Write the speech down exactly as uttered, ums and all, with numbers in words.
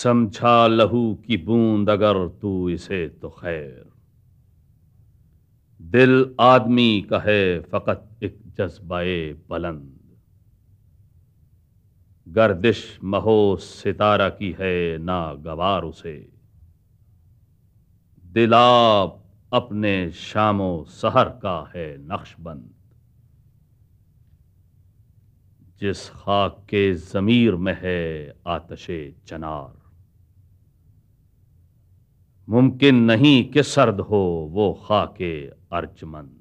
समझा लहू की बूंद अगर तू इसे तो खैर, दिल आदमी का है फकत एक जज्बाए बुलंद। गर्दिश महो सितारा की है ना गवार उसे, दिलाब अपने शामो सहर का है नक्शबंद। जिस खाक के जमीर में है आतशे चनार, मुमकिन नहीं कि सर्द हो वो खाके अर्जमंद।